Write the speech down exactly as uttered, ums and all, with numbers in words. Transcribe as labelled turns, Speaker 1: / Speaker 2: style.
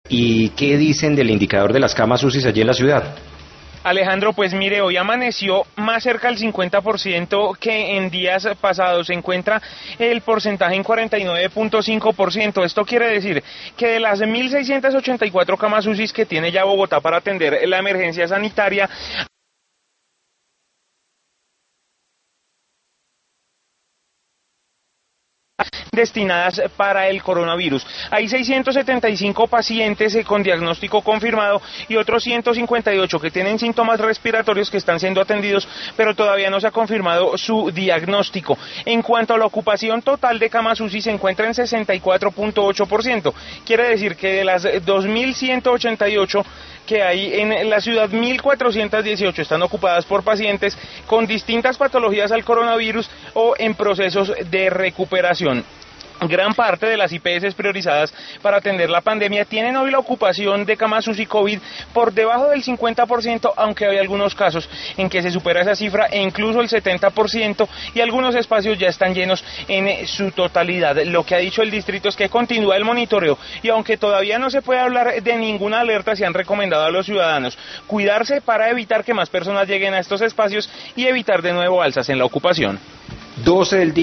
Speaker 1: ¿Y qué dicen del indicador de las camas U C I allí en la ciudad?
Speaker 2: Alejandro, pues mire, hoy amaneció más cerca del cincuenta por ciento que en días pasados. Se encuentra el porcentaje en cuarenta y nueve punto cinco por ciento. Esto quiere decir que de las mil seiscientas ochenta y cuatro camas U C I que tiene ya Bogotá para atender la emergencia sanitaria, destinadas para el coronavirus. Hay seiscientos setenta y cinco pacientes con diagnóstico confirmado y otros ciento cincuenta y ocho que tienen síntomas respiratorios que están siendo atendidos, pero todavía no se ha confirmado su diagnóstico. En cuanto a la ocupación total de camas U C I, se encuentra en sesenta y cuatro punto ocho por ciento. Quiere decir que de las dos mil ciento ochenta y ocho que hay en la ciudad, mil cuatrocientas dieciocho están ocupadas por pacientes con distintas patologías al coronavirus o en procesos de recuperación. Gran parte de las I P S priorizadas para atender la pandemia tienen hoy la ocupación de camas U C I COVID por debajo del cincuenta por ciento, aunque hay algunos casos en que se supera esa cifra e incluso el setenta por ciento, y algunos espacios ya están llenos en su totalidad. Lo que ha dicho el distrito es que continúa el monitoreo y aunque todavía no se puede hablar de ninguna alerta, se han recomendado a los ciudadanos cuidarse para evitar que más personas lleguen a estos espacios y evitar de nuevo alzas en la ocupación.
Speaker 1: doce del día.